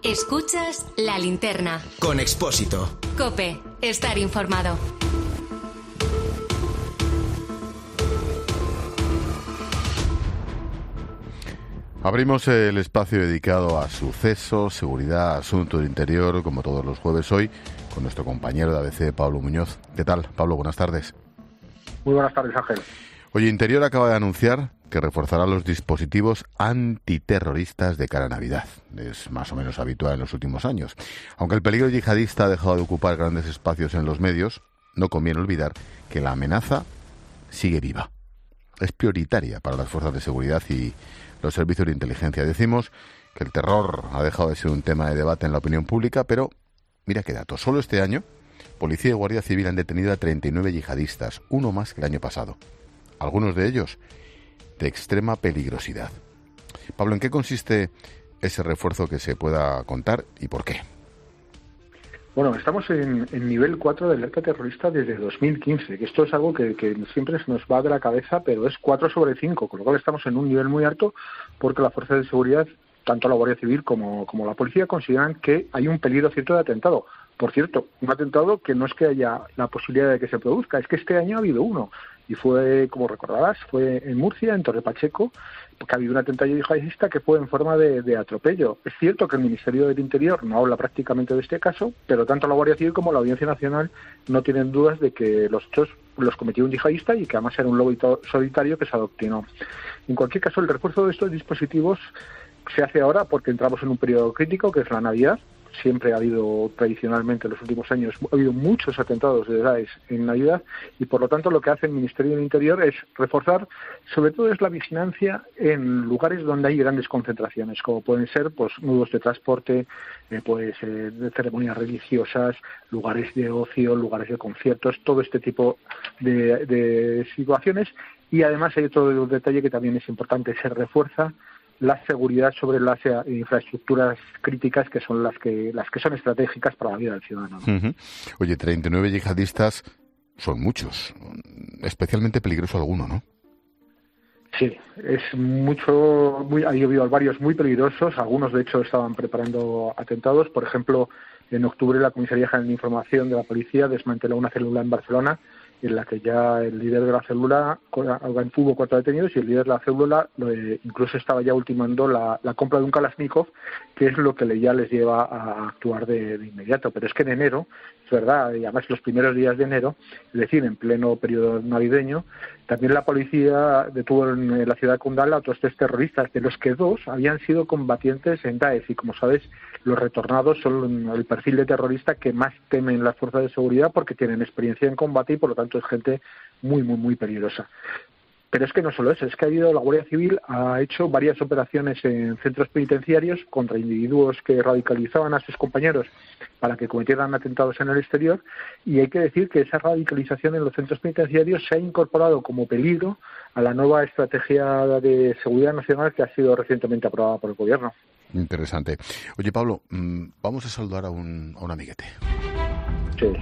Escuchas La Linterna. Con Expósito. COPE. Estar informado. Abrimos el espacio dedicado a sucesos, seguridad, asuntos de interior, como todos los jueves hoy, con nuestro compañero de ABC, Pablo Muñoz. ¿Qué tal, Pablo? Buenas tardes. Muy buenas tardes, Ángel. Oye, Interior acaba de anunciar que reforzará los dispositivos antiterroristas de cara a Navidad. Es más o menos habitual en los últimos años. Aunque el peligro yihadista ha dejado de ocupar grandes espacios en los medios, no conviene olvidar que la amenaza sigue viva. Es prioritaria para las fuerzas de seguridad y los servicios de inteligencia. Decimos que el terror ha dejado de ser un tema de debate en la opinión pública, pero mira qué datos. Solo este año, Policía y Guardia Civil han detenido a 39 yihadistas, uno más que el año pasado. Algunos de ellos de extrema peligrosidad. Pablo, ¿en qué consiste ese refuerzo que se pueda contar y por qué? Bueno, estamos en nivel 4 de alerta terrorista desde 2015, que esto es algo que siempre se nos va de la cabeza, pero es 4/5, con lo cual estamos en un nivel muy alto porque las fuerzas de seguridad, tanto la Guardia Civil como la Policía, consideran que hay un peligro cierto de atentado. Por cierto, un atentado que no es que haya la posibilidad de que se produzca, es que este año ha habido uno. Y fue, como recordarás, fue en Murcia, en Torre Pacheco, que ha habido un atentado yihadista que fue en forma de atropello. Es cierto que el Ministerio del Interior no habla prácticamente de este caso, pero tanto la Guardia Civil como la Audiencia Nacional no tienen dudas de que los hechos los cometió un yihadista y que además era un lobo solitario que se adoctrinó. En cualquier caso, el refuerzo de estos dispositivos se hace ahora porque entramos en un periodo crítico, que es la Navidad. Siempre ha habido, tradicionalmente, en los últimos años, ha habido muchos atentados de Daesh en Navidad y, por lo tanto, lo que hace el Ministerio del Interior es reforzar, sobre todo, es la vigilancia en lugares donde hay grandes concentraciones, como pueden ser pues nudos de transporte, de ceremonias religiosas, lugares de ocio, lugares de conciertos, todo este tipo de situaciones. Y, además, hay otro detalle que también es importante: se refuerza la seguridad sobre las infraestructuras críticas que son las que son estratégicas para la vida del ciudadano, ¿no? Uh-huh. Oye, 39 yihadistas son muchos, especialmente peligroso alguno, ¿no? Sí, es mucho, ha habido varios muy peligrosos, algunos de hecho estaban preparando atentados. Por ejemplo, en octubre la Comisaría General de Información de la Policía desmanteló una célula en Barcelona en la que ya el líder de la célula, hubo 4 detenidos, y el líder de la célula incluso estaba ya ultimando la compra de un Kalashnikov, que es lo que ya les lleva a actuar de inmediato. Pero es que en enero, es verdad, y además los primeros días de enero, es decir, en pleno periodo navideño, también la policía detuvo en la ciudad de Kundal a otros 3 terroristas, de los que 2 habían sido combatientes en Daesh, y como sabes, los retornados son el perfil de terrorista que más temen las fuerzas de seguridad porque tienen experiencia en combate y, por lo tanto, es gente muy, muy, muy peligrosa. Pero es que no solo eso, es que la Guardia Civil ha hecho varias operaciones en centros penitenciarios contra individuos que radicalizaban a sus compañeros para que cometieran atentados en el exterior, y hay que decir que esa radicalización en los centros penitenciarios se ha incorporado como peligro a la nueva estrategia de seguridad nacional que ha sido recientemente aprobada por el Gobierno. Interesante. Oye, Pablo, vamos a saludar a un amiguete. Sí.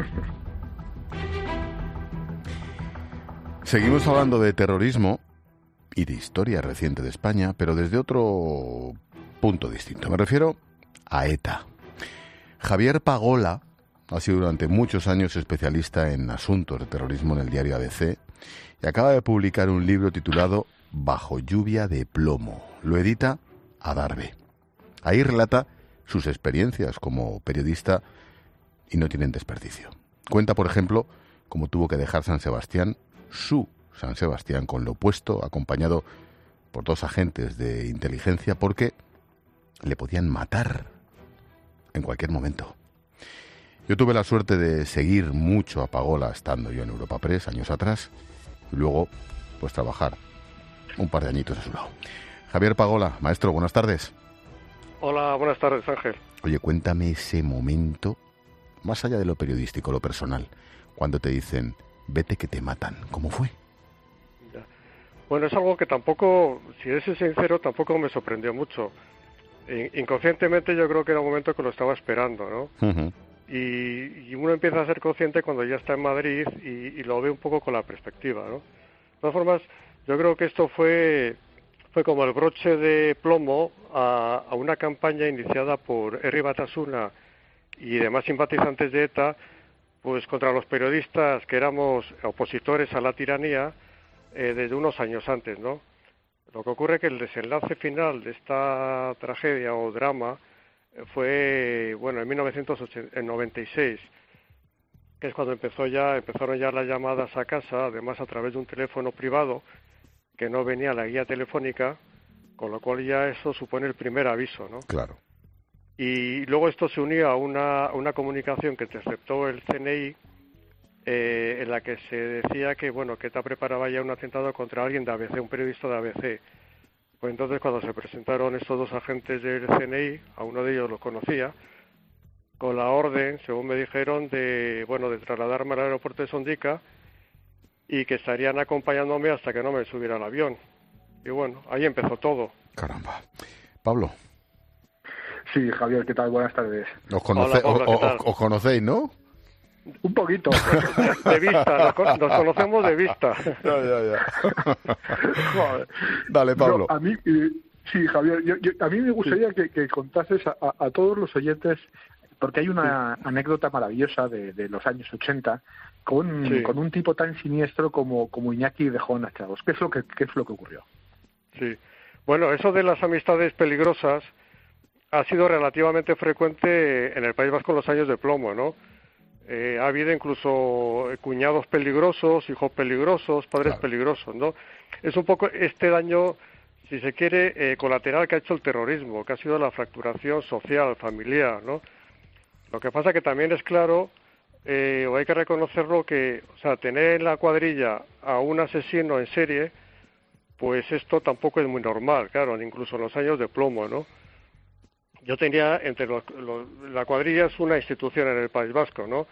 Seguimos hablando de terrorismo y de historia reciente de España, pero desde otro punto distinto. Me refiero a ETA. Javier Pagola ha sido durante muchos años especialista en asuntos de terrorismo en el diario ABC y acaba de publicar un libro titulado Bajo lluvia de plomo. Lo edita Adarve. Ahí relata sus experiencias como periodista y no tienen desperdicio. Cuenta, por ejemplo, cómo tuvo que dejar San Sebastián, su San Sebastián, con lo opuesto, acompañado por 2 agentes de inteligencia, porque le podían matar en cualquier momento. Yo tuve la suerte de seguir mucho a Pagola estando yo en Europa Press años atrás y luego pues trabajar un par de añitos a su lado. Javier Pagola, maestro, buenas tardes. Hola, buenas tardes, Ángel. Oye, cuéntame ese momento, más allá de lo periodístico, lo personal, cuando te dicen, vete que te matan. ¿Cómo fue? Bueno, es algo que tampoco, si eres sincero, tampoco me sorprendió mucho. Inconscientemente yo creo que era un momento que lo estaba esperando, ¿no? Uh-huh. Y uno empieza a ser consciente cuando ya está en Madrid y lo ve un poco con la perspectiva, ¿no? De todas formas, yo creo que esto fue fue como el broche de plomo a una campaña iniciada por Herri Batasuna y demás simpatizantes de ETA, pues contra los periodistas que éramos opositores a la tiranía desde unos años antes, ¿no? Lo que ocurre es que el desenlace final de esta tragedia o drama fue, bueno, en 1996, que es cuando empezaron ya las llamadas a casa, además a través de un teléfono privado, que no venía la guía telefónica, con lo cual ya eso supone el primer aviso, ¿no? Claro. Y luego esto se unió a una comunicación que interceptó el CNI, en la que se decía que, bueno, que ETA preparaba ya un atentado contra alguien de ABC, un periodista de ABC. Pues entonces cuando se presentaron estos dos agentes del CNI, a uno de ellos lo conocía, con la orden, según me dijeron, de trasladarme al aeropuerto de Sondica y que estarían acompañándome hasta que no me subiera al avión. Y bueno, ahí empezó todo. Caramba. Pablo. Sí, Javier, ¿qué tal? Buenas tardes. Hola, Pablo, ¿qué tal? Os conocéis, ¿no? Un poquito. De vista, nos conocemos de vista. Ya. Joder. Dale, Pablo. No, a mí, sí, Javier, a mí me gustaría que contases a todos los oyentes, porque hay una anécdota maravillosa de los años 80 con un tipo tan siniestro como Iñaki de Joana Chavos. ¿Qué es lo que ocurrió? Sí. Bueno, eso de las amistades peligrosas ha sido relativamente frecuente en el País Vasco en los años de plomo, ¿no? Ha habido incluso cuñados peligrosos, hijos peligrosos, padres peligrosos, ¿no? Es un poco este daño, si se quiere, colateral que ha hecho el terrorismo, que ha sido la fracturación social, familiar, ¿no? Lo que pasa que también es claro, o hay que reconocerlo, que, o sea, tener en la cuadrilla a un asesino en serie, pues esto tampoco es muy normal, claro, incluso en los años de plomo, ¿no? Yo tenía la cuadrilla es una institución en el País Vasco, ¿no?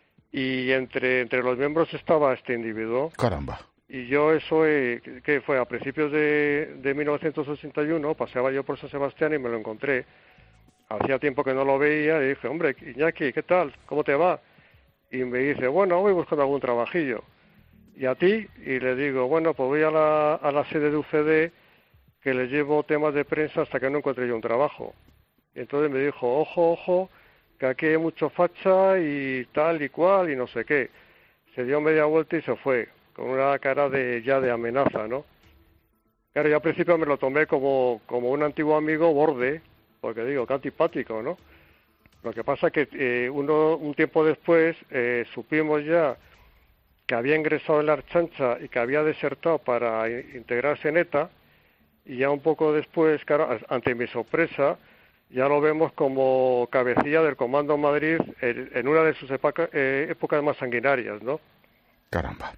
Y entre los miembros estaba este individuo. Caramba. Y yo eso, que fue a principios de 1981, paseaba yo por San Sebastián y me lo encontré. Hacía tiempo que no lo veía y dije, hombre, Iñaki, ¿qué tal? ¿Cómo te va? Y me dice, bueno, voy buscando algún trabajillo. ¿Y a ti? Y le digo, bueno, pues voy a la sede de UCD, que les llevo temas de prensa hasta que no encuentre yo un trabajo. Y entonces me dijo, ojo, que aquí hay mucho facha y tal y cual y no sé qué. Se dio media vuelta y se fue, con una cara de amenaza, ¿no? Claro, yo al principio me lo tomé como un antiguo amigo borde, porque digo, qué antipático, ¿no? Lo que pasa es que un tiempo después supimos ya que había ingresado en la Archancha y que había desertado para integrarse en ETA, y ya un poco después, claro, ante mi sorpresa, ya lo vemos como cabecilla del Comando Madrid en una de sus épocas más sanguinarias, ¿no? Caramba.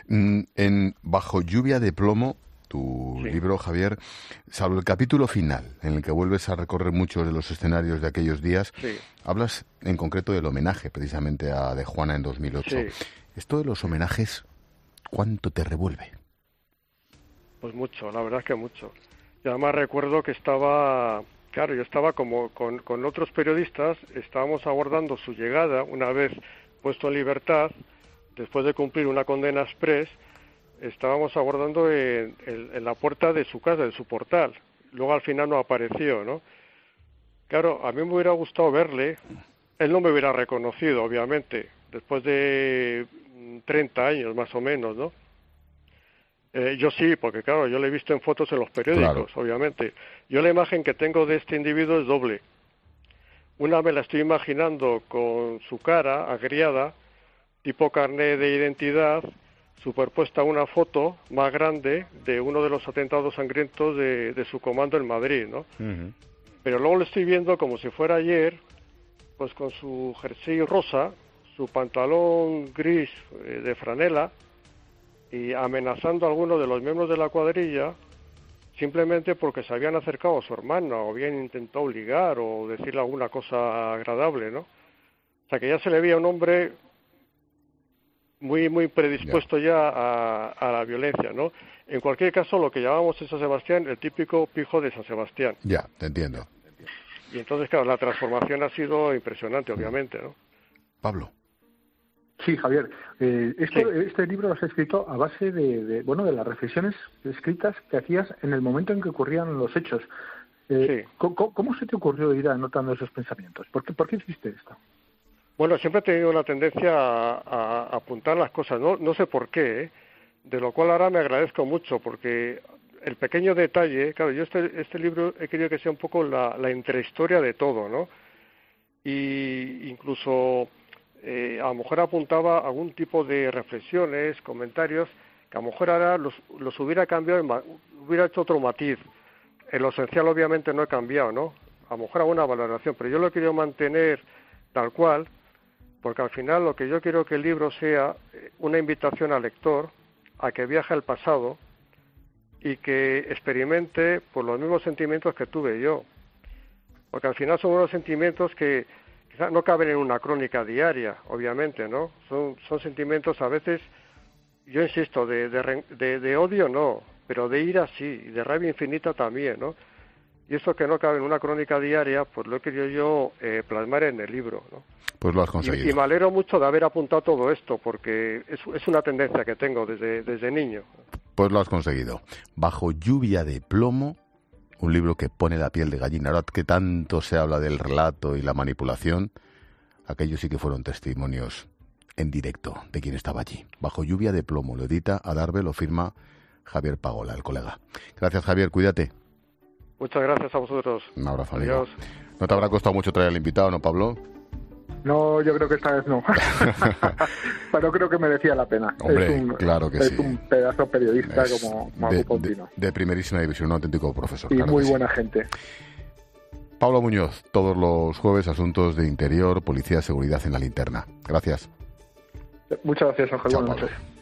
Bajo lluvia de plomo, tu libro, Javier, salvo el capítulo final, en el que vuelves a recorrer muchos de los escenarios de aquellos días, hablas en concreto del homenaje precisamente a De Juana en 2008. Sí. Esto de los homenajes, ¿cuánto te revuelve? Pues mucho, la verdad es que mucho. Y además recuerdo que yo estaba como con otros periodistas, estábamos aguardando su llegada una vez puesto en libertad, después de cumplir una condena express, estábamos aguardando en la puerta de su casa, de su portal. Luego al final no apareció, ¿no? Claro, a mí me hubiera gustado verle, él no me hubiera reconocido, obviamente, después de 30 años más o menos, ¿no? Yo sí, porque claro, yo lo he visto en fotos en los periódicos, obviamente. Yo la imagen que tengo de este individuo es doble. Una me la estoy imaginando con su cara agriada, tipo carné de identidad, superpuesta a una foto más grande de uno de los atentados sangrientos de su comando en Madrid, ¿no? Uh-huh. Pero luego lo estoy viendo como si fuera ayer, pues con su jersey rosa, su pantalón gris de franela, y amenazando a algunos de los miembros de la cuadrilla simplemente porque se habían acercado a su hermana o habían intentado ligar o decirle alguna cosa agradable, ¿no? O sea que ya se le veía un hombre muy predispuesto ya a la violencia, ¿no? En cualquier caso, lo que llamamos en San Sebastián el típico pijo de San Sebastián. Ya, te entiendo. Y entonces, claro, la transformación ha sido impresionante, obviamente, ¿no? Pablo. Sí, Javier. Este libro lo has escrito a base de las reflexiones escritas que hacías en el momento en que ocurrían los hechos. Sí. ¿Cómo se te ocurrió ir anotando esos pensamientos? ¿Por qué hiciste esto? Bueno, siempre he tenido la tendencia a apuntar las cosas, no sé por qué, de lo cual ahora me agradezco mucho, porque el pequeño detalle, claro, yo este libro he querido que sea un poco la intrahistoria de todo, ¿no? Y incluso a lo mejor apuntaba algún tipo de reflexiones, comentarios, que a lo mejor ahora los hubiera cambiado, hubiera hecho otro matiz. En lo esencial obviamente no he cambiado, ¿no? A lo mejor alguna valoración, pero yo lo he querido mantener tal cual, porque al final lo que yo quiero que el libro sea una invitación al lector a que viaje al pasado y que experimente por los mismos sentimientos que tuve yo. Porque al final son unos sentimientos que quizás no caben en una crónica diaria, obviamente, ¿no? Son sentimientos a veces, yo insisto, de odio no, pero de ira sí, y de rabia infinita también, ¿no? Y eso que no cabe en una crónica diaria, pues lo he querido yo plasmar en el libro, ¿no? Pues lo has conseguido. Y me alegro mucho de haber apuntado todo esto, porque es una tendencia que tengo desde niño. Pues lo has conseguido. Bajo lluvia de plomo, un libro que pone la piel de gallina. Ahora que tanto se habla del relato y la manipulación, aquellos sí que fueron testimonios en directo de quien estaba allí. Bajo lluvia de plomo, lo edita Adarve, lo firma Javier Pagola, el colega. Gracias, Javier, cuídate. Muchas gracias a vosotros. Un abrazo, amigo. Adiós. ¿No te habrá costado mucho traer al invitado, no, Pablo? No, yo creo que esta vez no. Pero creo que merecía la pena. Hombre, claro que sí. Es un pedazo periodista como Contino. De primerísima división, un auténtico profesor. Y claro muy que buena sí. gente. Pablo Muñoz, todos los jueves, asuntos de interior, policía, seguridad en la linterna. Gracias. Muchas gracias, Ángel. Chao, Buenas Pablo. noches.